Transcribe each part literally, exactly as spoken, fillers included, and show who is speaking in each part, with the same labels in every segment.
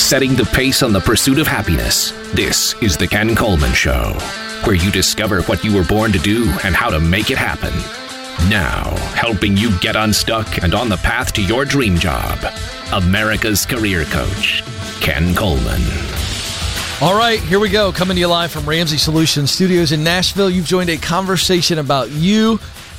Speaker 1: setting the pace on the pursuit of happiness. This is The Ken Coleman Show, where you discover what you were born to do and how to make it happen. Now, helping you get unstuck and on the path to your dream job, America's career coach, Ken Coleman.
Speaker 2: All right, here we go. Coming to you live from Ramsey Solutions Studios in Nashville. You've joined a conversation about you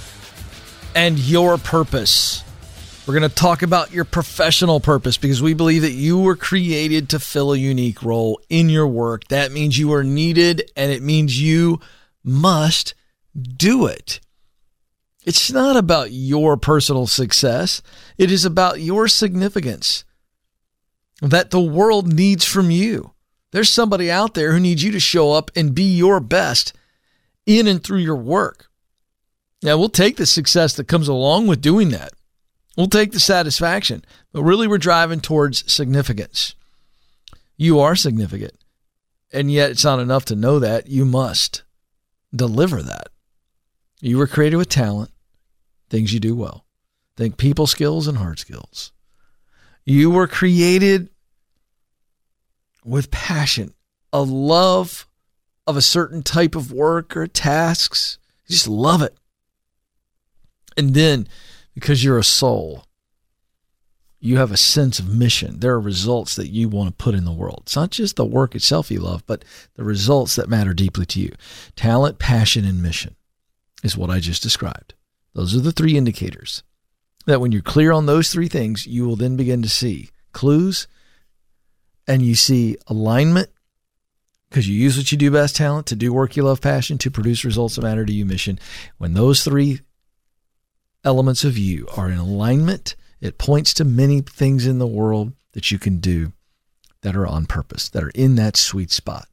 Speaker 2: and your purpose. We're going to talk about your professional purpose because we believe that you were created to fill a unique role in your work. That means you are needed, and it means you must do it. It's not about your personal success. It is about your significance that the world needs from you. There's somebody out there who needs you to show up and be your best in and through your work. Now, we'll take the success that comes along with doing that. We'll take the satisfaction, but really we're driving towards significance. You are significant, and yet it's not enough to know that. You must deliver that. You were created with talent, things you do well. Think people skills and hard skills. You were created with passion, a love of a certain type of work or tasks. You just love it. And then, because you're a soul, you have a sense of mission. There are results that you want to put in the world. It's not just the work itself you love, but the results that matter deeply to you. Talent, passion, and mission is what I just described. Those are the three indicators that when you're clear on those three things, you will then begin to see clues, and you see alignment because you use what you do best, talent, to do work you love, passion, to produce results that matter to you, mission. When those three elements of you are in alignment, it points to many things in the world that you can do that are on purpose, that are in that sweet spot,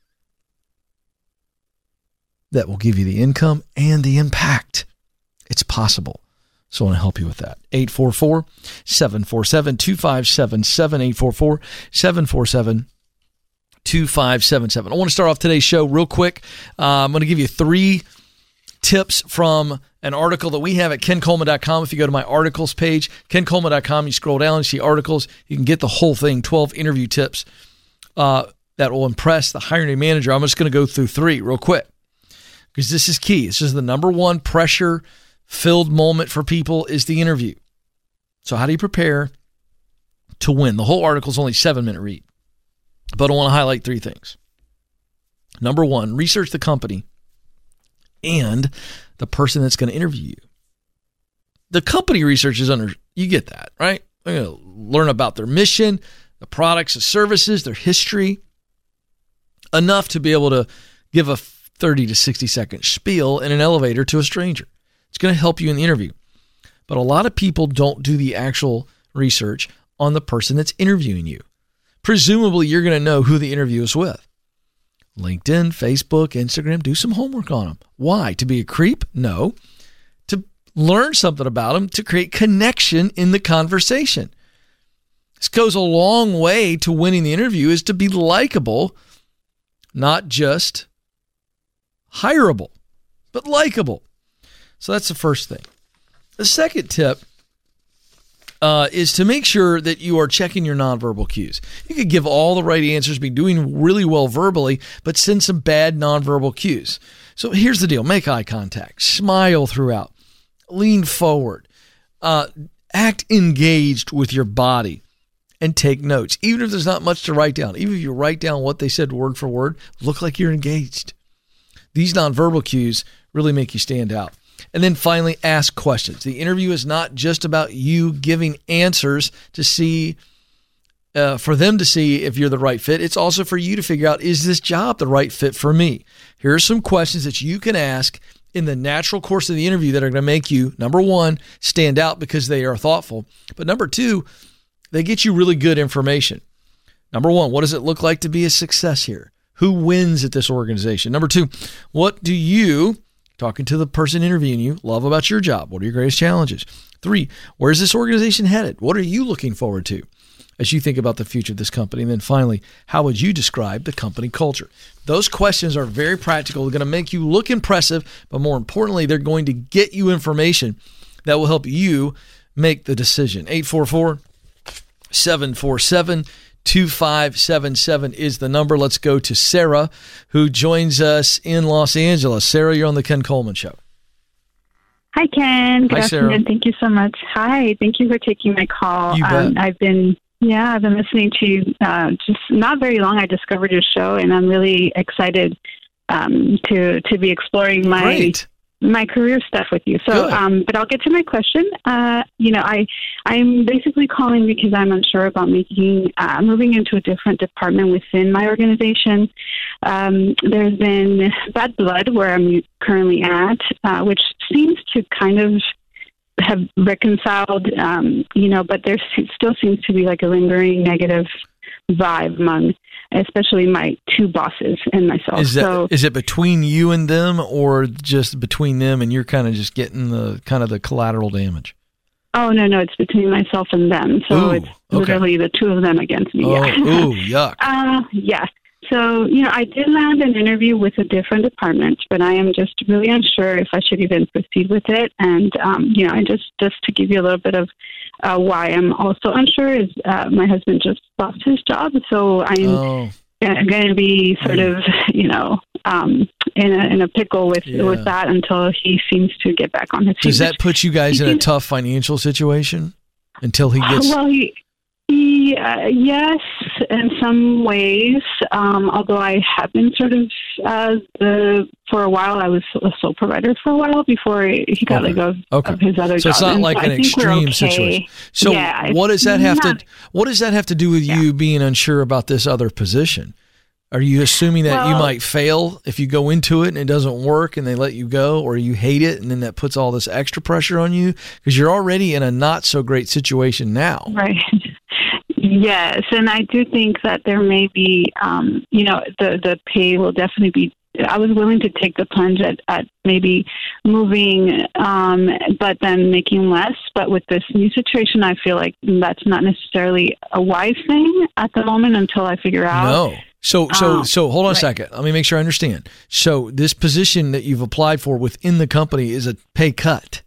Speaker 2: that will give you the income and the impact. It's possible. So I want to help you with that. eight four four, seven four seven, two five seven seven, eight four four, seven four seven, two five seven seven. I want to start off today's show real quick. Uh, I'm going to give you three tips from an article that we have at ken coleman dot com. If you go to my articles page, ken coleman dot com, you scroll down and see articles. You can get the whole thing, twelve interview tips uh, that will impress the hiring manager. I'm just going to go through three real quick because this is key. This is the number one pressure filled moment for people is the interview. So how do you prepare to win? The whole article is only seven minute read, but I want to highlight three things. Number one, research the company and the person that's going to interview you. The company research is under, you get that, right? You're going to learn about their mission, the products, the services, their history, enough to be able to give a thirty to sixty second spiel in an elevator to a stranger. It's going to help you in the interview. But a lot of people don't do the actual research on the person that's interviewing you. Presumably, you're going to know who the interview is with. LinkedIn, Facebook, Instagram, do some homework on them. Why? To be a creep? No. To learn something about them, to create connection in the conversation. This goes a long way to winning the interview, is to be likable, not just hireable, but likable. So that's the first thing. The second tip uh, is to make sure that you are checking your nonverbal cues. You could give all the right answers, be doing really well verbally, but send some bad nonverbal cues. So here's the deal. Make eye contact. Smile throughout. Lean forward. Uh, act engaged with your body and take notes. Even if there's not much to write down, even if you write down what they said word for word, look like you're engaged. These nonverbal cues really make you stand out. And then finally, ask questions. The interview is not just about you giving answers to see, uh, for them to see if you're the right fit. It's also for you to figure out, is this job the right fit for me? Here are some questions that you can ask in the natural course of the interview that are going to make you, number one, stand out because they are thoughtful. But number two, they get you really good information. Number one, what does it look like to be a success here? Who wins at this organization? Number two, what do you, talking to the person interviewing you, love about your job? What are your greatest challenges? Three, where's this organization headed? What are you looking forward to as you think about the future of this company? And then finally, how would you describe the company culture? Those questions are very practical. They're going to make you look impressive, but more importantly, they're going to get you information that will help you make the decision. eight four four, seven four seven, two five seven seven is the number. Let's go to Sarah, who joins us in Los Angeles. Sarah, you're on the Ken Coleman Show.
Speaker 3: Hi, Ken. Good
Speaker 2: Hi,
Speaker 3: afternoon.
Speaker 2: Sarah.
Speaker 3: Thank you so much. Hi. Thank you for taking my call.
Speaker 2: You bet.
Speaker 3: Um, I've been, yeah, I've been listening to you uh, just not very long. I discovered your show, and I'm really excited um, to to be exploring my
Speaker 2: Great.
Speaker 3: my career stuff with you. So, um, but I'll get to my question. Uh, you know, I I'm basically calling because I'm unsure about making uh, moving into a different department within my organization. Um, there's been bad blood where I'm currently at, uh, which seems to kind of have reconciled, um, you know, but there still seems to be like a lingering negative vibe among, especially my two bosses and myself.
Speaker 2: Is that
Speaker 3: so,
Speaker 2: is it between you and them, or just between them and you're kind of just getting the kind of the collateral damage?
Speaker 3: Oh, no, no, it's between myself and them. So
Speaker 2: Ooh,
Speaker 3: it's
Speaker 2: okay.
Speaker 3: literally the two of them against me.
Speaker 2: Oh,
Speaker 3: yeah.
Speaker 2: ooh, yuck.
Speaker 3: Uh, yeah. So, you know, I did land an interview with a different department, but I am just really unsure if I should even proceed with it. And, um, you know, and just, just to give you a little bit of uh, why I'm also unsure is uh, my husband just lost his job. So I'm
Speaker 2: Oh.
Speaker 3: going to be sort of, you know, um, in a in a pickle with
Speaker 2: Yeah.
Speaker 3: with that until he seems to get back on his feet.
Speaker 2: Does that put you guys in a tough financial situation until he gets...
Speaker 3: Well, he, he uh, yes, in some ways. Um, although I have been sort of uh, the for a while, I was a sole provider for a while before he got
Speaker 2: Okay.
Speaker 3: let go of,
Speaker 2: Okay.
Speaker 3: of his other
Speaker 2: So
Speaker 3: job.
Speaker 2: it's not
Speaker 3: And
Speaker 2: like
Speaker 3: so
Speaker 2: an
Speaker 3: I think we're
Speaker 2: extreme
Speaker 3: okay.
Speaker 2: situation. So
Speaker 3: Yeah,
Speaker 2: what does that
Speaker 3: it's
Speaker 2: have
Speaker 3: not-
Speaker 2: to what does that have to do with
Speaker 3: Yeah.
Speaker 2: you being unsure about this other position? Are you assuming that you
Speaker 3: Well-
Speaker 2: might fail if you go into it and it doesn't work and they let you go, or you hate it and then that puts all this extra pressure on you because you're already in a not so great situation now?
Speaker 3: Right. Yes, and I do think that there may be, um, you know, the the pay will definitely be. I was willing to take the plunge at, at maybe moving, um, but then making less. But with this new situation, I feel like that's not necessarily a wise thing at the moment until I figure out.
Speaker 2: No. So so
Speaker 3: Um,
Speaker 2: so hold on a
Speaker 3: right.
Speaker 2: second. Let me make sure I understand. So this position that you've applied for within the company is a pay cut.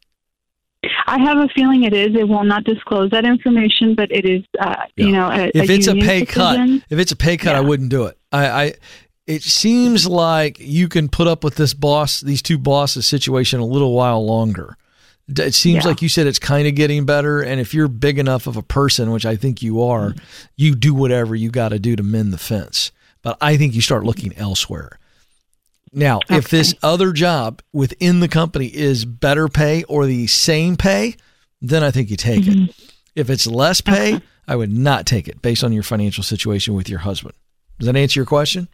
Speaker 3: I have a feeling it is. It will not disclose that information, but it is, uh,
Speaker 2: Yeah.
Speaker 3: you know, a,
Speaker 2: If it's a
Speaker 3: union
Speaker 2: pay cut,
Speaker 3: decision.
Speaker 2: if it's a pay cut, I
Speaker 3: Yeah.
Speaker 2: wouldn't do it. I, I it seems like you can put up with this boss, these two bosses situation a little while longer. It seems
Speaker 3: Yeah.
Speaker 2: like you said it's kind of getting better, and if you're big enough of a person, which I think you are,
Speaker 3: Mm-hmm.
Speaker 2: you do whatever you got to do to mend the fence. But I think you start looking elsewhere. Now, if
Speaker 3: Okay.
Speaker 2: this other job within the company is better pay or the same pay, then I think you take
Speaker 3: Mm-hmm.
Speaker 2: it. If it's less pay, I would not take it based on your financial situation with your husband. Does that answer your question?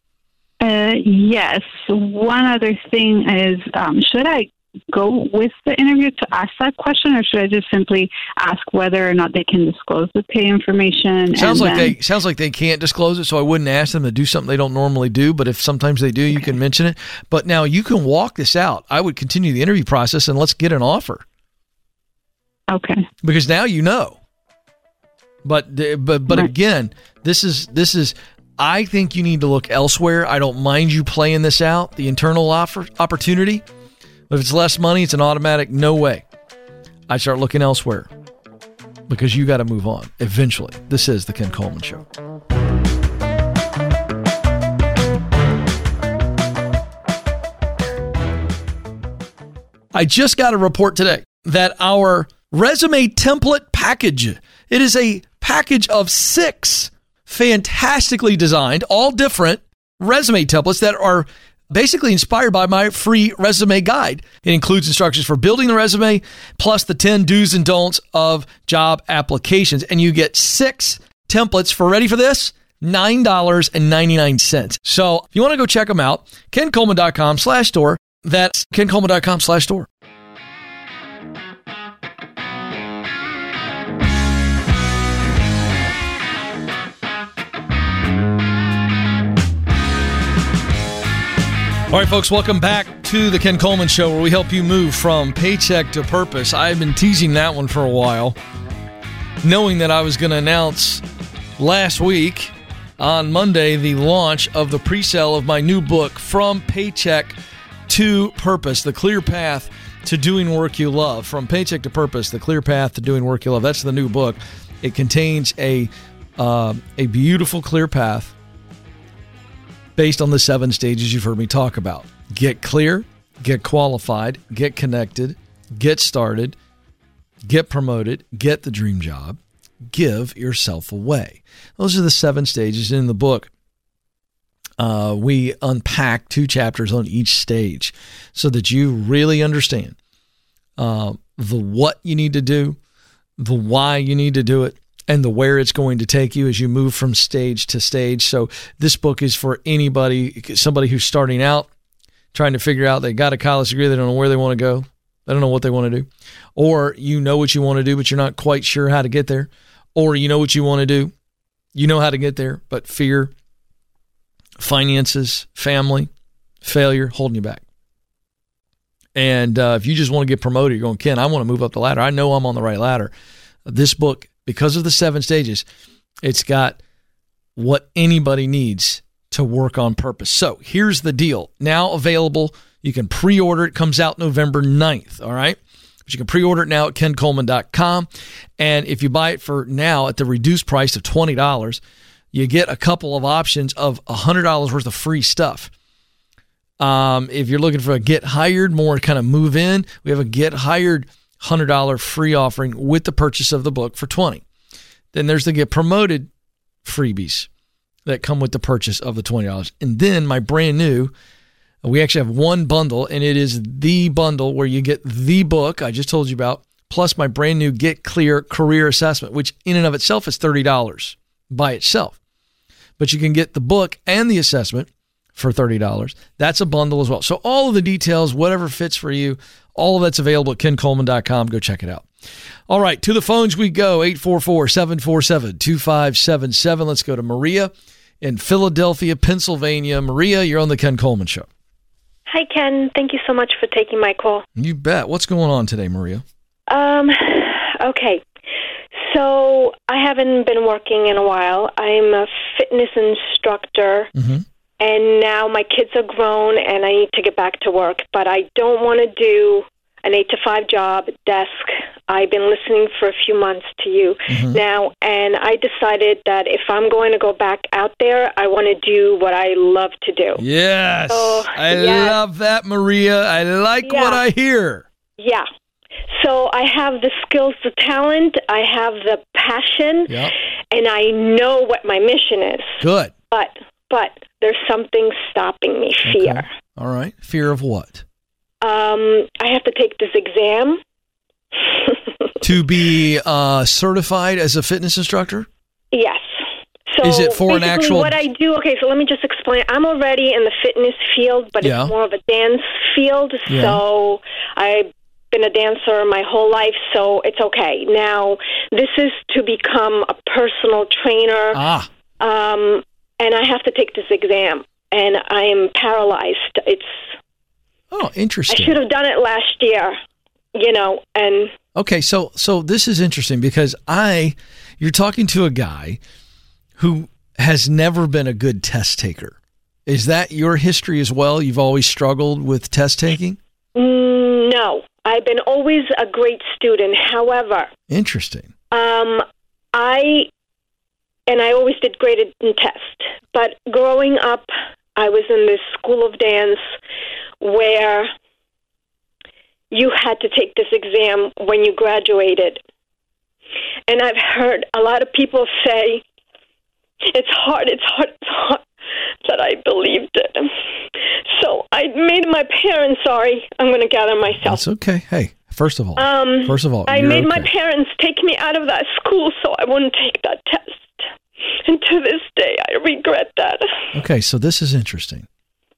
Speaker 3: Uh, yes. One other thing is, um, should I go with the interview to ask that question, or should I just simply ask whether or not they can disclose the pay information?
Speaker 2: Sounds
Speaker 3: and
Speaker 2: like
Speaker 3: then,
Speaker 2: they sounds like they can't disclose it, so I wouldn't ask them to do something they don't normally do. But if sometimes they do, you can mention it. But now you can walk this out. I would continue the interview process and let's get an offer,
Speaker 3: Okay.
Speaker 2: because now you know. But but but
Speaker 3: Right.
Speaker 2: again, this is this is. I think you need to look elsewhere. I don't mind you playing this out, the internal offer opportunity. But if it's less money, it's an automatic no way. I start looking elsewhere because you got to move on eventually. This is the Ken Coleman Show. I just got a report today that our resume template package, it is a package of six fantastically designed, all different resume templates that are basically inspired by my free resume guide. It includes instructions for building the resume, plus the ten do's and don'ts of job applications. And you get six templates for, ready for this? nine dollars and ninety-nine cents. So if you want to go check them out, ken coleman dot com slash store. That's ken coleman dot com slash store. All right, folks, welcome back to the Ken Coleman Show, where we help you move from paycheck to purpose. I've been teasing that one for a while, knowing that I was going to announce last week on Monday the launch of the pre-sale of my new book, From Paycheck to Purpose, The Clear Path to Doing Work You Love. From Paycheck to Purpose, The Clear Path to Doing Work You Love. That's the new book. It contains a uh, a beautiful, clear path based on the seven stages you've heard me talk about. Get clear, get qualified, get connected, get started, get promoted, get the dream job, give yourself away. Those are the seven stages in the book. Uh, we unpack two chapters on each stage so that you really understand uh, the what you need to do, the why you need to do it, and the where it's going to take you as you move from stage to stage. So this book is for anybody, somebody who's starting out, trying to figure out they got a college degree, they don't know where they want to go, they don't know what they want to do, or you know what you want to do, but you're not quite sure how to get there, or you know what you want to do, you know how to get there, but fear, finances, family, failure holding you back. And uh, if you just want to get promoted, you're going, Ken, I want to move up the ladder. I know I'm on the right ladder. This book, because of the seven stages, it's got what anybody needs to work on purpose. So here's the deal. Now available. You can pre-order. It comes out November ninth, all right? But you can pre-order it now at ken coleman dot com. And if you buy it for now at the reduced price of twenty dollars, you get a couple of options of one hundred dollars worth of free stuff. Um, if you're looking for a get hired, more kind of move in, we have a get hired one hundred dollars free offering with the purchase of the book for twenty dollars. Then there's the get promoted freebies that come with the purchase of the twenty dollars. And then my brand new, we actually have one bundle, and it is the bundle where you get the book I just told you about, plus my brand new Get Clear Career Assessment, which in and of itself is thirty dollars by itself. But you can get the book and the assessment for thirty dollars. That's a bundle as well. So all of the details, whatever fits for you, all of that's available at ken coleman dot com. Go check it out. All right, to the phones we go, eight four four, seven four seven, two five seven seven. Let's go to Maria in Philadelphia, Pennsylvania. Maria, you're on the Ken Coleman Show.
Speaker 4: Hi, Ken. Thank you so much for taking my call.
Speaker 2: You bet. What's going on today, Maria?
Speaker 4: Um, okay. So I haven't been working in a while. I'm a fitness instructor, mm-hmm. and now my kids are grown, and I need to get back to work. But I don't want to do an eight to five job, desk. I've been listening for a few months to you mm-hmm. now, and I decided that if I'm going to go back out there, I want to do what I love to do.
Speaker 2: Yes.
Speaker 4: So,
Speaker 2: I
Speaker 4: yes.
Speaker 2: love that, Maria. I like
Speaker 4: yeah.
Speaker 2: what I hear.
Speaker 4: Yeah. So I have the skills, the talent, I have the passion, yep. and I know what my mission is.
Speaker 2: Good.
Speaker 4: But but there's something stopping me, fear.
Speaker 2: Okay. All right. Fear of what?
Speaker 4: Um, I have to take this exam.
Speaker 2: To be uh, certified as a fitness instructor?
Speaker 4: Yes. So
Speaker 2: is it for an actual...
Speaker 4: what I do, okay, so let me just explain. I'm already in the fitness field, but yeah. it's more of a dance field. Yeah. So I've been a dancer my whole life, so it's okay. Now, this is to become a personal trainer.
Speaker 2: Ah.
Speaker 4: Um, and I have to take this exam, and I am paralyzed. It's...
Speaker 2: Oh, interesting.
Speaker 4: I should have done it last year, you know, and...
Speaker 2: Okay, so so this is interesting because I, you're talking to a guy who has never been a good test taker. Is that your history as well? You've always struggled with test taking?
Speaker 4: No, I've been always a great student. However...
Speaker 2: Interesting.
Speaker 4: Um, I, and I always did great in tests, but growing up, I was in this school of dance where you had to take this exam when you graduated. And I've heard a lot of people say, it's hard, it's hard, it's hard, that I believed it. So I made my parents, sorry, I'm going to gather myself.
Speaker 2: That's okay. Hey, first of all,
Speaker 4: um,
Speaker 2: first of all,
Speaker 4: I made
Speaker 2: okay.
Speaker 4: my parents take me out of that school so I wouldn't take that test. And to this day, I regret that.
Speaker 2: Okay, so this is interesting.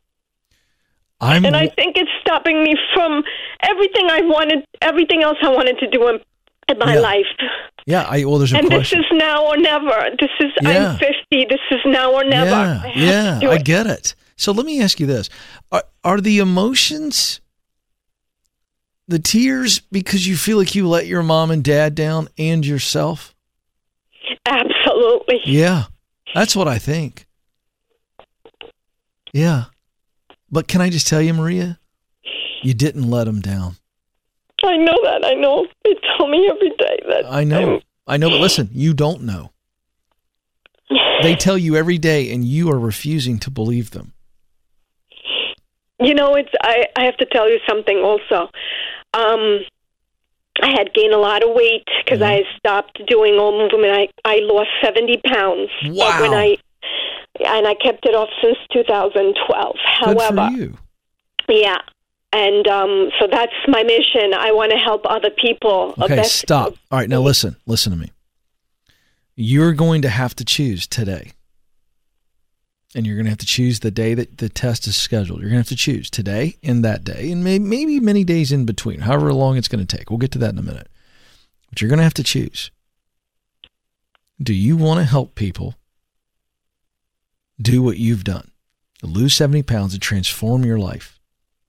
Speaker 2: I'm,
Speaker 4: and I think it's stopping me from everything I wanted, everything else I wanted to do in, in my
Speaker 2: yeah.
Speaker 4: life.
Speaker 2: Yeah, I, well, there's a
Speaker 4: and
Speaker 2: question.
Speaker 4: And this is now or never. This is,
Speaker 2: yeah.
Speaker 4: I'm fifty, this is now or never.
Speaker 2: Yeah,
Speaker 4: I
Speaker 2: yeah,
Speaker 4: I
Speaker 2: it. get it. So let me ask you this. Are, are the emotions, the tears, because you feel like you let your mom and dad down and yourself?
Speaker 4: Absolutely.
Speaker 2: Yeah, that's what I think. Yeah. But can I just tell you, Maria, you didn't let them down.
Speaker 4: I know that. I know. They tell me every day that.
Speaker 2: I know. I'm... I know, but listen, you don't know. They tell you every day, and you are refusing to believe them.
Speaker 4: You know, it's. I, I have to tell you something also. Um, I had gained a lot of weight because mm-hmm. I stopped doing all movement. I, I lost seventy pounds.
Speaker 2: Wow.
Speaker 4: But when I, and I kept it off since two thousand twelve.
Speaker 2: Good
Speaker 4: However,
Speaker 2: for you.
Speaker 4: Yeah. And um, so that's my mission. I want to help other people.
Speaker 2: Okay, stop. All right, now listen. Listen to me. You're going to have to choose today. And you're going to have to choose the day that the test is scheduled. You're going to have to choose today and that day, and may, maybe many days in between, however long it's going to take. We'll get to that in a minute. But you're going to have to choose. Do you want to help people do what you've done? Lose seventy pounds and transform your life?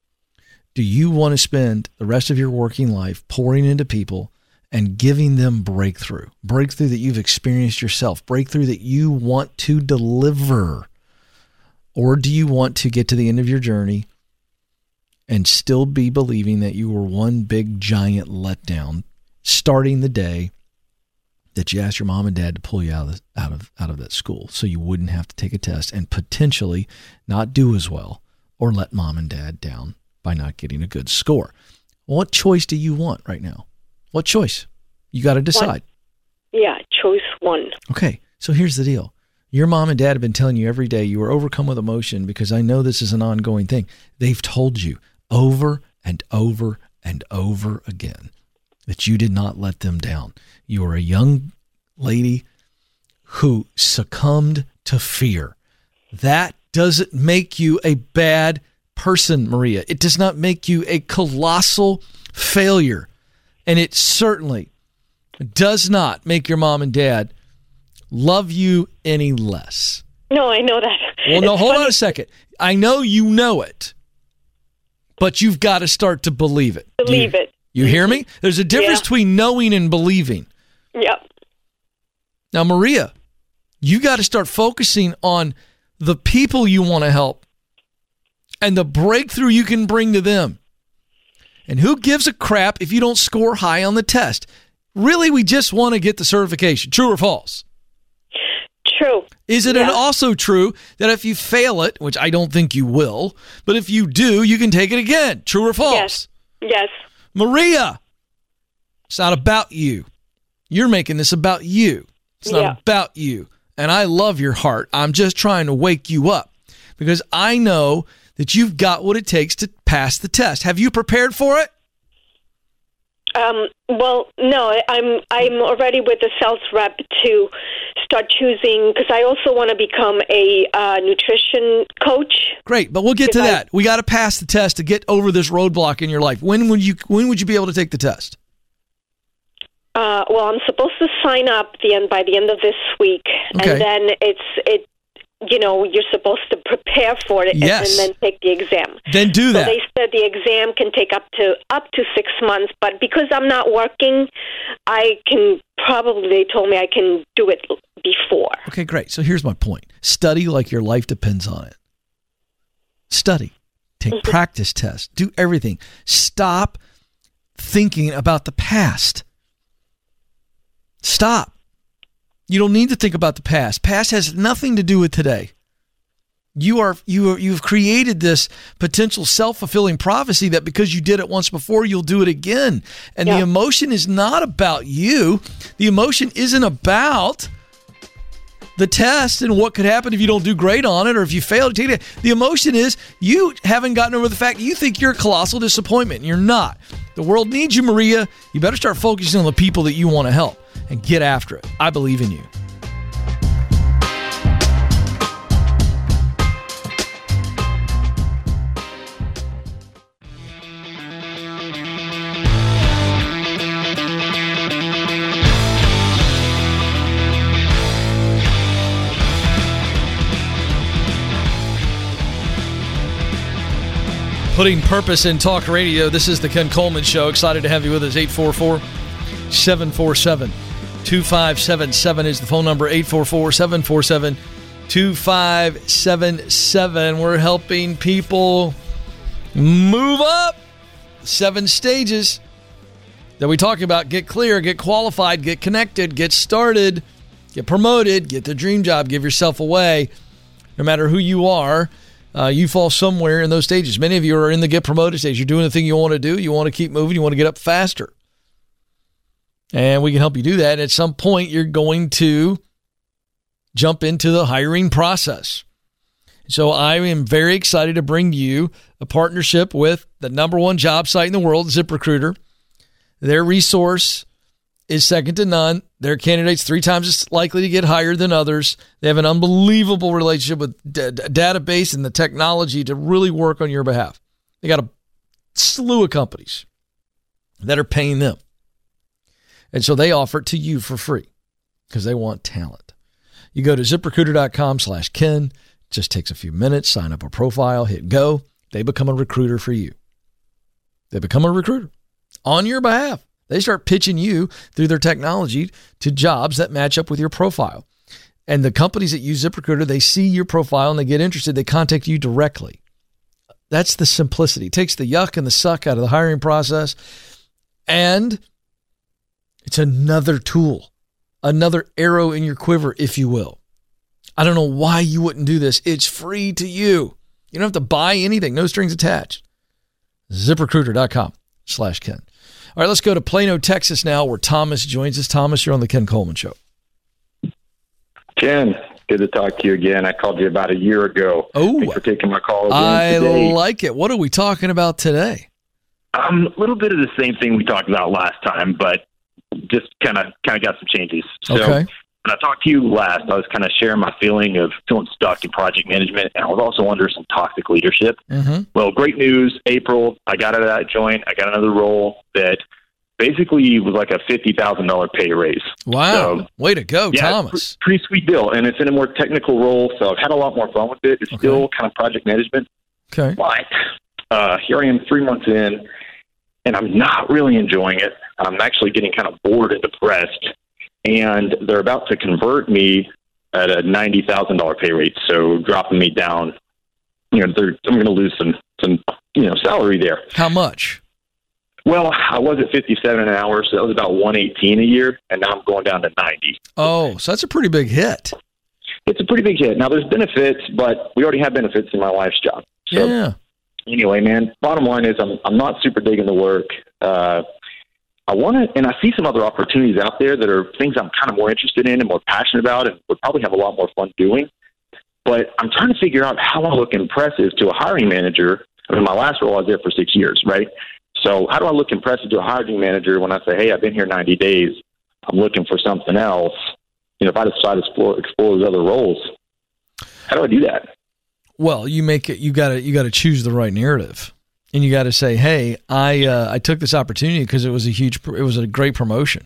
Speaker 2: Do you want to spend the rest of your working life pouring into people and giving them breakthrough? Breakthrough that you've experienced yourself. Breakthrough that you want to deliver. Or do you want to get to the end of your journey and still be believing that you were one big giant letdown starting the day that you asked your mom and dad to pull you out of, the, out of out of that school so you wouldn't have to take a test and potentially not do as well or let mom and dad down by not getting a good score? What choice do you want right now? What choice? You got to decide.
Speaker 4: One. Yeah, choice one.
Speaker 2: Okay, so here's the deal. Your mom and dad have been telling you every day you are overcome with emotion because I know this is an ongoing thing. They've told you over and over and over again that you did not let them down. You are a young lady who succumbed to fear. That doesn't make you a bad person, Maria. It does not make you a colossal failure. And it certainly does not make your mom and dad love you any less.
Speaker 4: No, I know that.
Speaker 2: Well, no,
Speaker 4: it's
Speaker 2: hold
Speaker 4: funny.
Speaker 2: on a second. I know you know it, but you've got to start to believe it.
Speaker 4: Believe
Speaker 2: you,
Speaker 4: it.
Speaker 2: You hear me? There's a difference
Speaker 4: Yeah.
Speaker 2: between knowing and believing.
Speaker 4: Yep.
Speaker 2: Now, Maria, you got to start focusing on the people you want to help and the breakthrough you can bring to them. And who gives a crap if you don't score high on the test? Really, we just want to get the certification. True or false?
Speaker 4: True.
Speaker 2: Is it
Speaker 4: Yeah.
Speaker 2: an also true that if you fail it, which I don't think you will, but if you do, you can take it again? True or false?
Speaker 4: Yes. Yes.
Speaker 2: Maria, it's not about you. You're making this about you. It's not
Speaker 4: Yeah.
Speaker 2: about you. And I love your heart. I'm just trying to wake you up because I know that you've got what it takes to pass the test. Have you prepared for it?
Speaker 4: Um, well, no, I'm I'm already with the sales rep to start choosing because I also want to become a uh, nutrition coach.
Speaker 2: Great, but we'll get to
Speaker 4: I,
Speaker 2: that. We got to pass the test to get over this roadblock in your life. When would you when would you be able to take the test?
Speaker 4: Uh, well, I'm supposed to sign up the end by the end of this week,
Speaker 2: Okay.
Speaker 4: and then it's it. You know, you're supposed to prepare for it
Speaker 2: Yes.
Speaker 4: and then take the exam.
Speaker 2: Then do that.
Speaker 4: So they said the exam can take up to up to six months, but because I'm not working, I can probably, they told me I can do it before.
Speaker 2: Okay, great. So here's my point. Study like your life depends on it. Study. Take
Speaker 4: Mm-hmm.
Speaker 2: practice tests. Do everything. Stop thinking about the past. Stop. You don't need to think about the past. Past has nothing to do with today. You are you are you've created this potential self-fulfilling prophecy that because you did it once before, you'll do it again. And
Speaker 4: Yeah.
Speaker 2: the emotion is not about you. The emotion isn't about the test and what could happen if you don't do great on it or if you fail to take it. The emotion is you haven't gotten over the fact that you think you're a colossal disappointment, and you're not. The world needs you, Maria. You better start focusing on the people that you want to help and get after it. I believe in you. Putting purpose in talk radio. This is the Ken Coleman Show. Excited to have you with us. eight four four, seven four seven, two five seven seven is the phone number. eight four four, seven four seven, two five seven seven. We're helping people move up. Seven stages that we talk about. Get clear, get qualified, get connected, get started. Get promoted, get the dream job, give yourself away. No matter who you are, uh, you fall somewhere in those stages. Many of you are in the get promoted stage. You're doing the thing you want to do. You want to keep moving. You want to get up faster. And we can help you do that. And at some point, you're going to jump into the hiring process. So I am very excited to bring you a partnership with the number one job site in the world, ZipRecruiter. Their resource is second to none. Their candidates three times as likely to get hired than others. They have an unbelievable relationship with d- d- database and the technology to really work on your behalf. They got a slew of companies that are paying them. And so they offer it to you for free because they want talent. You go to ZipRecruiter.com slash Ken. Just takes a few minutes, sign up a profile, hit go. They become a recruiter for you. They become a recruiter on your behalf. They start pitching you through their technology to jobs that match up with your profile. And the companies that use ZipRecruiter, they see your profile and they get interested. They contact you directly. That's the simplicity. It takes the yuck and the suck out of the hiring process. And it's another tool, another arrow in your quiver, if you will. I don't know why you wouldn't do this. It's free to you. You don't have to buy anything. No strings attached. ZipRecruiter.com slash Ken. All right, let's go to Plano, Texas now, where Thomas joins us. Thomas, you're on the Ken Coleman Show.
Speaker 5: Ken, good to talk to you again. I called you about a year ago.
Speaker 2: Oh,
Speaker 5: thanks for taking my call again
Speaker 2: I
Speaker 5: today.
Speaker 2: like it. What are we talking about today?
Speaker 5: Um, a little bit of the same thing we talked about last time, but just kind of kind of got some changes. So
Speaker 2: okay.
Speaker 5: When I talked to you last, I was kind of sharing my feeling of feeling stuck in project management, and I was also under some toxic leadership.
Speaker 2: Mm-hmm.
Speaker 5: Well, great news. April, I got out of that joint. I got another role that basically was like a fifty thousand dollars pay raise.
Speaker 2: Wow.
Speaker 5: So,
Speaker 2: way to go,
Speaker 5: yeah,
Speaker 2: Thomas.
Speaker 5: Pretty sweet deal. And it's in a more technical role, so I've had a lot more fun with it. It's
Speaker 2: Okay.
Speaker 5: still kind of project management.
Speaker 2: Okay.
Speaker 5: But uh, here I am three months in, and I'm not really enjoying it. I'm actually getting kind of bored and depressed. And they're about to convert me at a ninety thousand dollars pay rate, so dropping me down. You know, they're, I'm going to lose some, some, you know, salary there.
Speaker 2: How much?
Speaker 5: Well, I was at fifty-seven an hour, so that was about one eighteen a year, and now I'm going down to ninety.
Speaker 2: Oh, so that's a pretty big hit.
Speaker 5: It's a pretty big hit. Now, there's benefits, but we already have benefits in my wife's job. So,
Speaker 2: yeah.
Speaker 5: Anyway, man, bottom line is I'm I'm not super digging the work. Uh, I want to, and I see some other opportunities out there that are things I'm kind of more interested in and more passionate about and would probably have a lot more fun doing. But I'm trying to figure out how I look impressive to a hiring manager. I mean, my last role, I was there for six years, right? So how do I look impressive to a hiring manager when I say, hey, I've been here ninety days, I'm looking for something else? You know, if I decide to explore, explore those other roles, how do I do that?
Speaker 2: Well, you make it, you gotta, you gotta choose the right narrative. And you got to say, hey, I uh, I took this opportunity because it was a huge, it was a great promotion,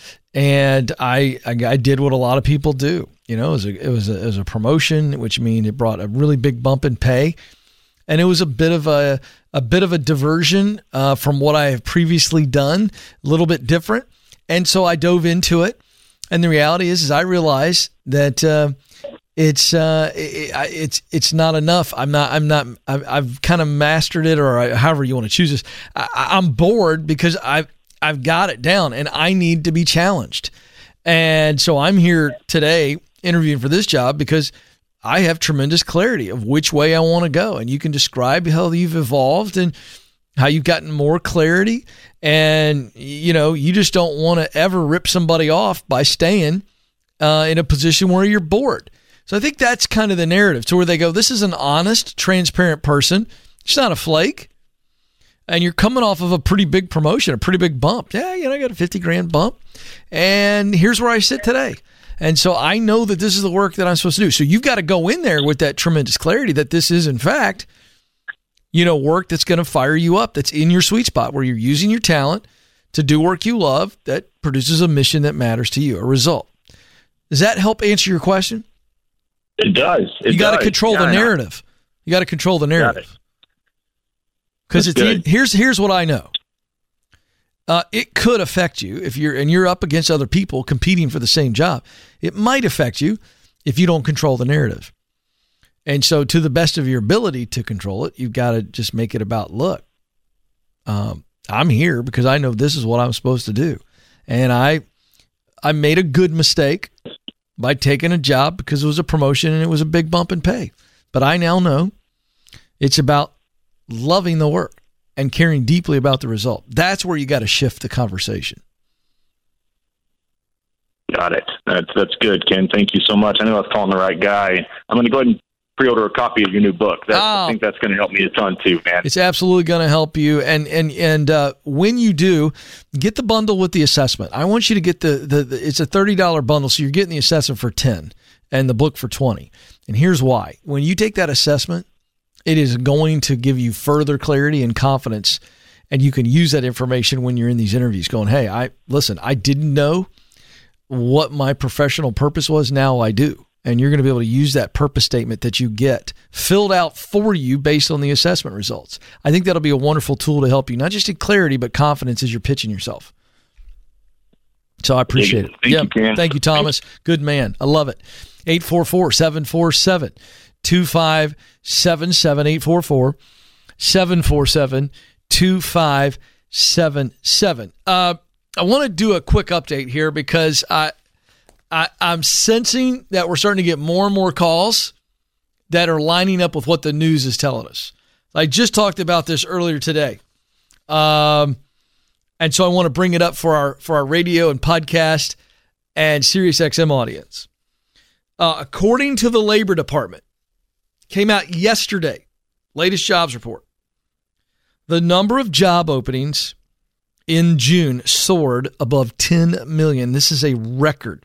Speaker 2: and I, I I did what a lot of people do. You know, it was a it was a, it was a promotion, which means it brought a really big bump in pay, and it was a bit of a a bit of a diversion uh, from what I have previously done, a little bit different, and so I dove into it. And the reality is, is I realized that. Uh, It's uh, it, it's it's not enough. I'm not. I'm not. I've, I've kind of mastered it, or I, however you want to choose this. I, I'm bored because I've I've got it down, and I need to be challenged. And so I'm here today interviewing for this job because I have tremendous clarity of which way I want to go. And you can describe how you've evolved and how you've gotten more clarity. And you know, you just don't want to ever rip somebody off by staying uh, in a position where you're bored. So I think that's kind of the narrative to where they go, this is an honest, transparent person. She's not a flake. And you're coming off of a pretty big promotion, a pretty big bump. Yeah, you know, I got a fifty grand bump. And here's where I sit today. And so I know that this is the work that I'm supposed to do. So you've got to go in there with that tremendous clarity that this is, in fact, you know, work that's going to fire you up, that's in your sweet spot, where you're using your talent to do work you love that produces a mission that matters to you, a result. Does that help answer your question?
Speaker 5: It does. It
Speaker 2: you got to
Speaker 5: does.
Speaker 2: control
Speaker 5: yeah,
Speaker 2: the narrative. You got to control the narrative. Because it's
Speaker 5: good.
Speaker 2: here's here's what I know. Uh, it could affect you if you're and you're up against other people competing for the same job. It might affect you if you don't control the narrative. And so, to the best of your ability to control it, you've got to just make it about, look, um, I'm here because I know this is what I'm supposed to do, and I I made a good mistake by taking a job because it was a promotion and it was a big bump in pay. But I now know it's about loving the work and caring deeply about the result. That's where you got to shift the conversation.
Speaker 5: Got it. That's that's good, Ken. Thank you so much. I know I was calling the right guy. I'm going to go ahead and pre-order a copy of your new book. That, oh, I think that's going to help me a ton too, man. It's
Speaker 2: absolutely going to help you. And and and uh, when you do, get the bundle with the assessment. I want you to get the, the, the it's a thirty dollars bundle, so you're getting the assessment for ten dollars and the book for twenty dollars. And here's why. When you take that assessment, it is going to give you further clarity and confidence, and you can use that information when you're in these interviews going, hey, I listen, I didn't know what my professional purpose was. Now I do. And you're going to be able to use that purpose statement that you get filled out for you based on the assessment results. I think that'll be a wonderful tool to help you, not just in clarity, but confidence as you're pitching yourself. So I appreciate it.
Speaker 5: Thank
Speaker 2: yeah.
Speaker 5: you, Ken.
Speaker 2: Thank you, Thomas. Good man. I love it. eight four four, seven four seven, two five seven seven, eight four four, seven four seven, two five seven seven. Uh, I want to do a quick update here because I, I, I'm sensing that we're starting to get more and more calls that are lining up with what the news is telling us. I just talked about this earlier today. Um, and so I want to bring it up for our for our radio and podcast and SiriusXM audience. Uh, according to the Labor Department, came out yesterday, latest jobs report, the number of job openings in June soared above ten million. This is a record.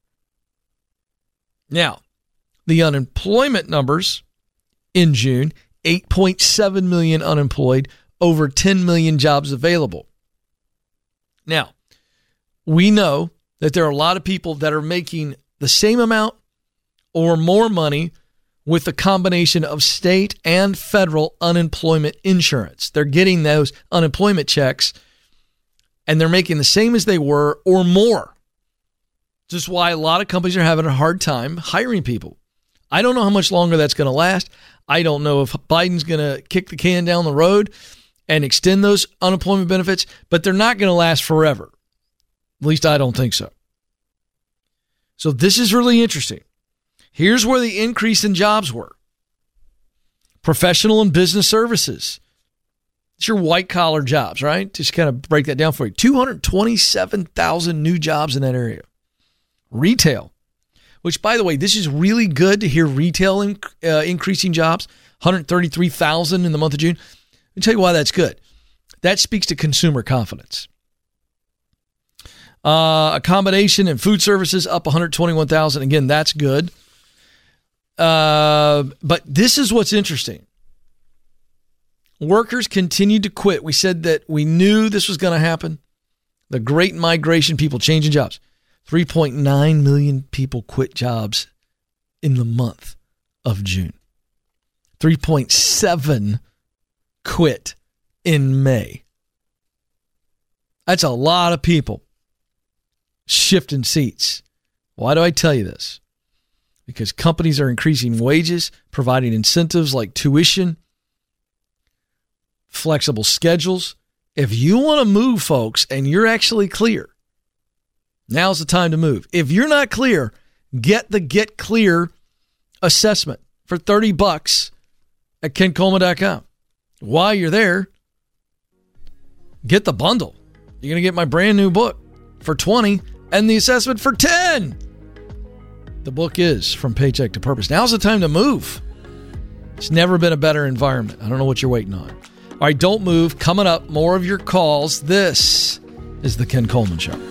Speaker 2: Now, the unemployment numbers in June, eight point seven million unemployed, over ten million jobs available. Now, we know that there are a lot of people that are making the same amount or more money with a combination of state and federal unemployment insurance. They're getting those unemployment checks and they're making the same as they were or more. Just why a lot of companies are having a hard time hiring people. I don't know how much longer that's going to last. I don't know if Biden's going to kick the can down the road and extend those unemployment benefits, but they're not going to last forever. At least I don't think so. So this is really interesting. Here's where the increase in jobs were. Professional and business services. It's your white-collar jobs, right? Just kind of break that down for you. two hundred twenty-seven thousand new jobs in that area. Retail, which, by the way, this is really good to hear retail in, uh, increasing jobs, one hundred thirty-three thousand in the month of June. Let me tell you why that's good. That speaks to consumer confidence. Uh, accommodation and food services up one hundred twenty-one thousand. Again, that's good. Uh, but this is what's interesting. Workers continued to quit. We said that we knew this was going to happen. The great migration, people changing jobs. three point nine million people quit jobs in the month of June. three point seven quit in May. That's a lot of people shifting seats. Why do I tell you this? Because companies are increasing wages, providing incentives like tuition, flexible schedules. If you want to move, folks, and you're actually clear, now's the time to move. If you're not clear, get the Get Clear assessment for thirty bucks at ken coleman dot com. While you're there, get the bundle. You're going to get my brand new book for twenty and the assessment for ten. The book is From Paycheck to Purpose. Now's the time to move. It's never been a better environment. I don't know what you're waiting on. All right, don't move. Coming up, more of your calls. This is The Ken Coleman Show.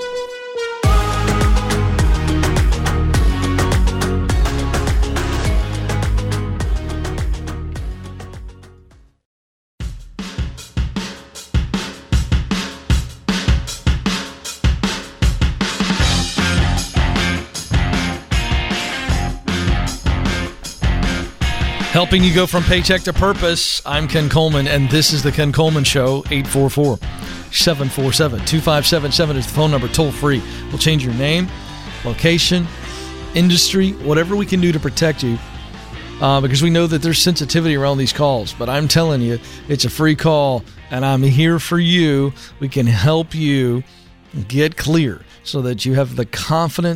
Speaker 2: Helping you go from paycheck to purpose. I'm Ken Coleman, and this is The Ken Coleman Show. Eight four four, seven four seven, two five seven seven is the phone number, toll free. We'll change your name, location, industry, whatever we can do to protect you, uh, because we know that there's sensitivity around these calls. But I'm telling you, it's a free call, and I'm here for you. We can help you get clear so that you have the confidence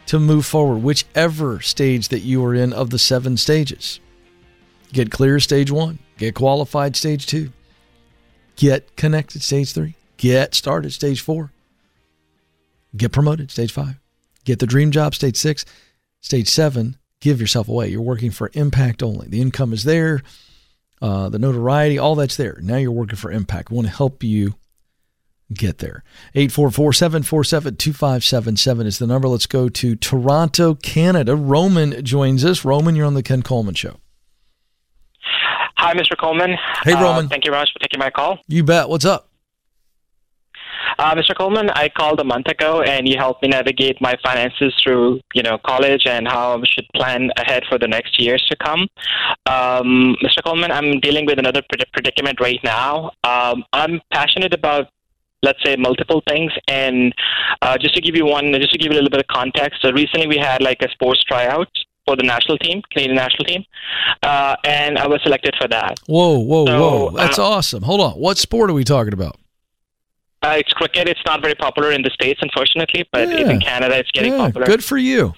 Speaker 2: to move forward, whichever stage that you are in of the seven stages. Get clear, stage one. Get qualified, stage two. Get connected, stage three. Get started, stage four. Get promoted, stage five. Get the dream job, stage six. Stage seven, give yourself away. You're working for impact only. The income is there, uh, the notoriety, all that's there. Now you're working for impact. We want to help you get there. eight four four, seven four seven, two five seven seven is the number. Let's go to Toronto, Canada. Roman joins us. Roman, you're on the Ken Coleman Show.
Speaker 6: Hi, Mister Coleman.
Speaker 2: Hey, Roman.
Speaker 6: Uh, thank you very much for taking my call.
Speaker 2: You bet. What's up?
Speaker 6: Uh, Mister Coleman, I called a month ago, and you helped me navigate my finances through, you know, college and how I should plan ahead for the next years to come. Um, Mister Coleman, I'm dealing with another predicament right now. Um, I'm passionate about, let's say, multiple things, and uh, just to give you one, just to give you a little bit of context, so recently we had like a sports tryout for the national team, Canadian national team, uh, and I was selected for that.
Speaker 2: Whoa, whoa,
Speaker 6: so,
Speaker 2: whoa! That's
Speaker 6: uh,
Speaker 2: awesome. Hold on, what sport are we talking about?
Speaker 6: Uh, it's cricket. It's not very popular in the States, unfortunately, but
Speaker 2: yeah.
Speaker 6: in Canada, it's getting
Speaker 2: yeah,
Speaker 6: popular.
Speaker 2: Good for you.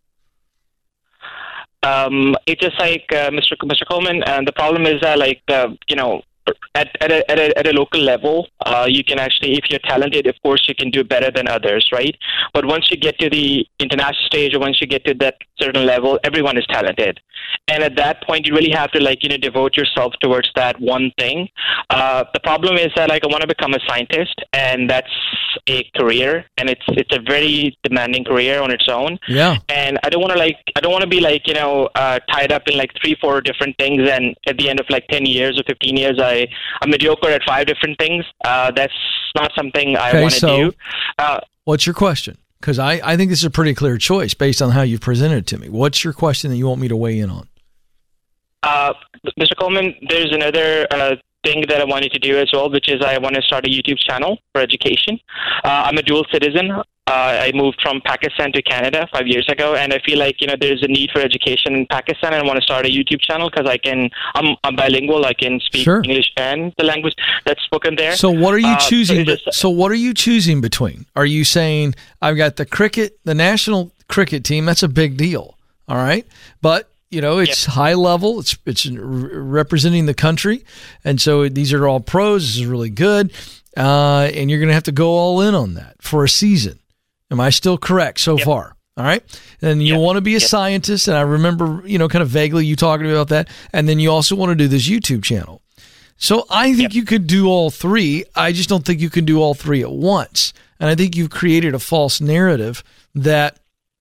Speaker 6: Um, it's just like uh, Mister Mister Coleman, and the problem is that, like, uh, you know, at at a, at a, at a local level, uh, you can actually, if you're talented, of course, you can do better than others, right? But once you get to the international stage, or once you get to that certain level, everyone is talented, and at that point, you really have to, like, you know, devote yourself towards that one thing. Uh, the problem is that, like, I want to become a scientist, and that's a career, and it's it's a very demanding career on its own.
Speaker 2: Yeah.
Speaker 6: And I don't want to like I don't want to be like you know uh, tied up in like three, four different things, and at the end of like ten years or fifteen years, I I'm mediocre at five different things. Uh, that's not something I
Speaker 2: okay,
Speaker 6: want to
Speaker 2: so
Speaker 6: do. Uh,
Speaker 2: what's your question? Because I, I think this is a pretty clear choice based on how you've presented it to me. What's your question that you want me to weigh in on?
Speaker 6: Uh, Mister Coleman, there's another uh, thing that I wanted to do as well, which is I want to start a YouTube channel for education. Uh, I'm a dual citizen. Uh, I moved from Pakistan to Canada five years ago, and I feel like you know there's a need for education in Pakistan, and I want to start a YouTube channel because I can. I'm, I'm bilingual. I can speak
Speaker 2: sure.
Speaker 6: English and the language that's spoken there.
Speaker 2: So what are you
Speaker 6: uh,
Speaker 2: choosing?
Speaker 6: So,
Speaker 2: be, so what are you choosing between? Are you saying I've got the cricket, the national cricket team? That's a big deal. All right, but. You know, it's yep. high level. It's it's representing the country, and so these are all pros. This is really good, uh, and you're going to have to go all in on that for a season. Am I still correct so yep. far? All right, and you yep. want to be a yep. scientist, and I remember, you know, kind of vaguely you talking about that, and then you also want to do this YouTube channel. So I think yep. you could do all three. I just don't think you can do all three at once, and I think you've created a false narrative that,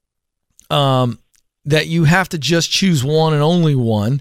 Speaker 2: um. that you have to just choose one and only one,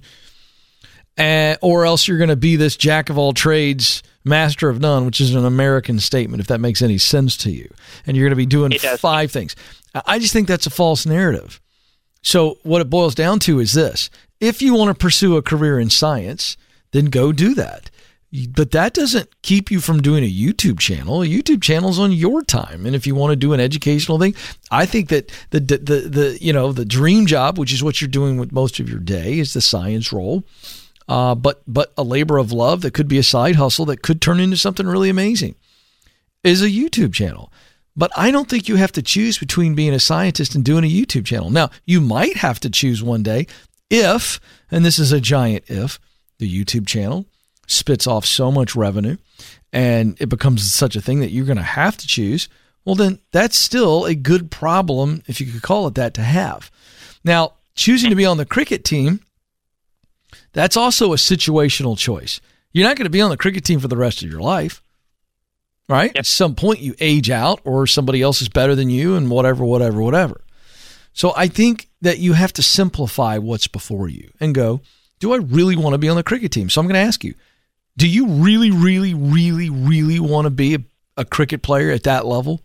Speaker 2: uh, or else you're going to be this jack of all trades, master of none, which is an American statement, if that makes any sense to you. And you're going to be doing five things. I just think that's a false narrative. So what it boils down to is this. If you want to pursue a career in science, then go do that. But that doesn't keep you from doing a YouTube channel. A YouTube channel is on your time. And if you want to do an educational thing, I think that the, the, the, the you know, the dream job, which is what you're doing with most of your day, is the science role. Uh, but, but a labor of love that could be a side hustle that could turn into something really amazing is a YouTube channel. But I don't think you have to choose between being a scientist and doing a YouTube channel. Now, you might have to choose one day if, and this is a giant if, the YouTube channel spits off so much revenue and it becomes such a thing that you're going to have to choose, well, then that's still a good problem, if you could call it that, to have. Now, choosing to be on the cricket team, that's also a situational choice. You're not going to be on the cricket team for the rest of your life, right? Yep. At some point you age out or somebody else is better than you and whatever, whatever, whatever. So I think that you have to simplify what's before you and go, do I really want to be on the cricket team? So I'm going to ask you, do you really, really, really, really want to be a, a cricket player at that level?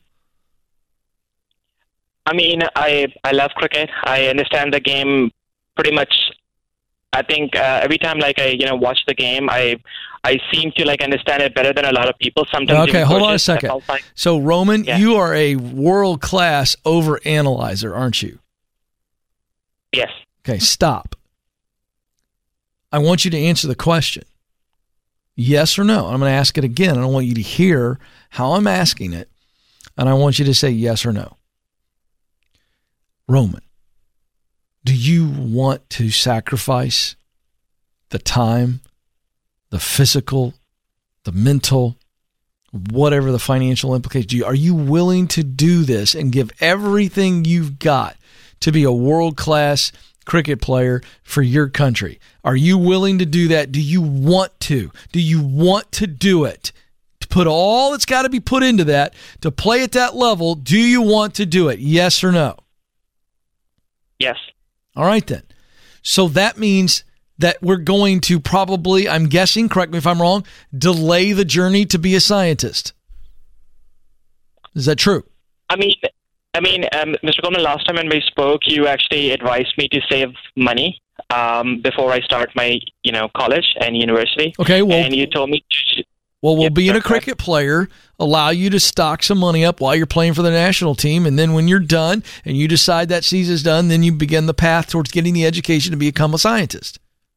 Speaker 6: I mean, I I love cricket. I understand the game pretty much. I think uh, every time, like I you know watch the game, I I seem to like understand it better than a lot of people. Sometimes.
Speaker 2: Okay, hold on a second. Like, so Roman, yeah. you are a world class overanalyzer, aren't you?
Speaker 6: Yes.
Speaker 2: Okay, stop. I want you to answer the question. Yes or no? I'm going to ask it again, and I want you to hear how I'm asking it, and I want you to say yes or no. Roman, do you want to sacrifice the time, the physical, the mental, whatever the financial implications? Do you, are you willing to do this and give everything you've got to be a world-class cricket player for your country? Are you willing to do that? Do you want to? Do you want to do it? To put all that's got to be put into that, to play at that level, do you want to do it? Yes or no?
Speaker 6: Yes.
Speaker 2: All right, then. So that means that we're going to probably, I'm guessing, correct me if I'm wrong, delay the journey to be a scientist. Is that true?
Speaker 6: I mean, I mean, um, Mister Coleman, last time when we spoke, you actually advised me to save money um, before I start my, you know, college and university.
Speaker 2: Okay, well,
Speaker 6: and you told me to...
Speaker 2: Well, we'll
Speaker 6: Yep,
Speaker 2: being a
Speaker 6: that's
Speaker 2: cricket
Speaker 6: right.
Speaker 2: player, allow you to stock some money up while you're playing for the national team, and then when you're done and you decide that season's done, then you begin the path towards getting the education to become a scientist.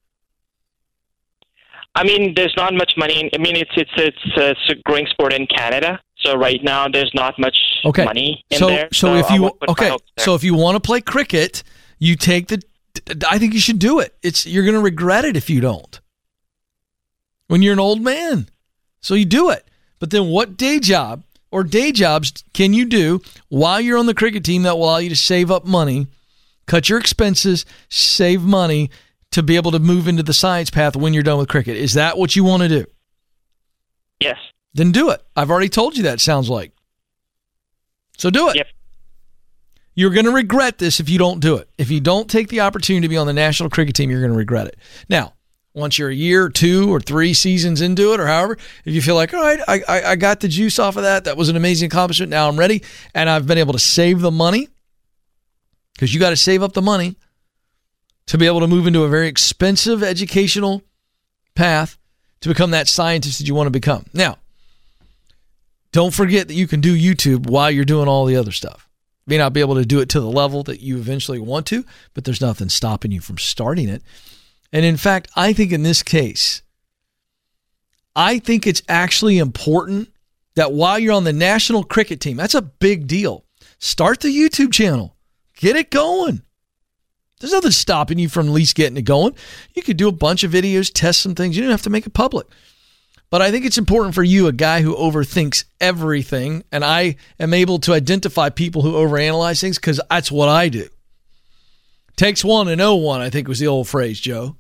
Speaker 6: I mean, there's not much money. In, I mean, it's it's it's, uh, it's a growing sport in Canada. So right now, there's not much
Speaker 2: Okay.
Speaker 6: money in
Speaker 2: so,
Speaker 6: there.
Speaker 2: So, if
Speaker 6: I
Speaker 2: you
Speaker 6: won't put my
Speaker 2: okay,
Speaker 6: hopes there.
Speaker 2: so if you want to play cricket, you take the. I think you should do it. It's you're going to regret it if you don't. When you're an old man, so you do it. But then, what day job or day jobs can you do while you're on the cricket team that will allow you to save up money, cut your expenses, save money to be able to move into the science path when you're done with cricket? Is that what you want to do?
Speaker 6: Yes.
Speaker 2: Then do it. I've already told you that, sounds like. So do it.
Speaker 6: Yep.
Speaker 2: You're going to regret this if you don't do it. If you don't take the opportunity to be on the national cricket team, you're going to regret it. Now, once you're a year, two, or three seasons into it, or however, if you feel like, all right, I, I, I got the juice off of that, that was an amazing accomplishment, now I'm ready, and I've been able to save the money, because you got to save up the money to be able to move into a very expensive educational path to become that scientist that you want to become. Now, don't forget that you can do YouTube while you're doing all the other stuff. You may not be able to do it to the level that you eventually want to, but there's nothing stopping you from starting it. And in fact, I think in this case, I think it's actually important that while you're on the national cricket team, that's a big deal. Start the YouTube channel. Get it going. There's nothing stopping you from at least getting it going. You could do a bunch of videos, test some things. You don't have to make it public. But I think it's important for you, a guy who overthinks everything, and I am able to identify people who overanalyze things because that's what I do. Takes one to know one, I think was the old phrase, Joe.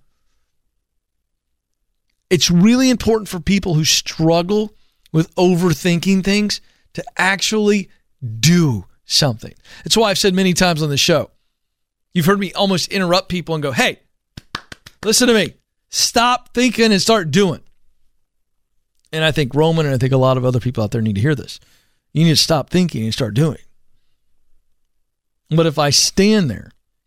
Speaker 2: It's really important for people who struggle with overthinking things to actually do something. That's why I've said many times on the show, you've heard me almost interrupt people and go, hey, listen to me. Stop thinking and start doing. And I think Roman and I think a lot of other people out there need to hear this. You need to stop thinking and start doing. But if I stand there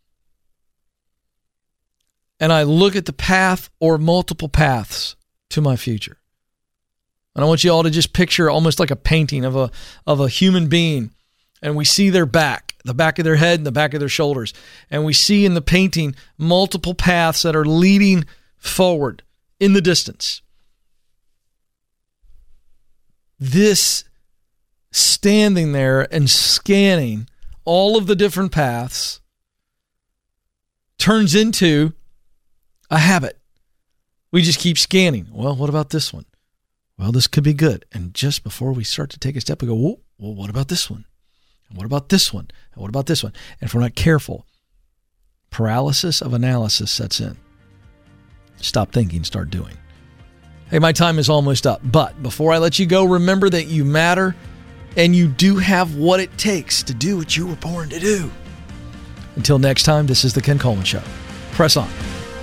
Speaker 2: and I look at the path or multiple paths to my future, and I want you all to just picture almost like a painting of a of a human being, and we see their back, the back of their head and the back of their shoulders, and we see in the painting multiple paths that are leading forward in the distance. This standing there and scanning all of the different paths turns into a habit. We just keep scanning. Well, what about this one? Well, this could be good. And just before we start to take a step, we go, whoa, well, what about this one? And what about this one? And what about this one? And if we're not careful, paralysis of analysis sets in. Stop thinking, start doing. Hey, my time is almost up. But before I let you go, remember that you matter and you do have what it takes to do what you were born to do. Until next time, this is The Ken Coleman Show. Press on.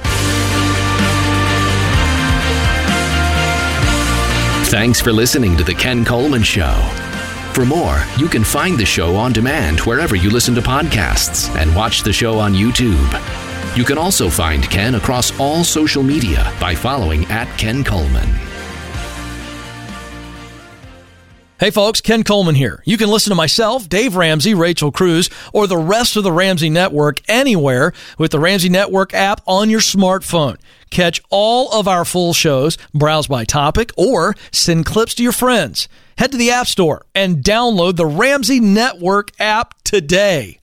Speaker 1: Thanks for listening to The Ken Coleman Show. For more, you can find the show on demand wherever you listen to podcasts and watch the show on YouTube. You can also find Ken across all social media by following at Ken Coleman.
Speaker 2: Hey folks, Ken Coleman here. You can listen to myself, Dave Ramsey, Rachel Cruz, or the rest of the Ramsey Network anywhere with the Ramsey Network app on your smartphone. Catch all of our full shows, browse by topic, or send clips to your friends. Head to the App Store and download the Ramsey Network app today.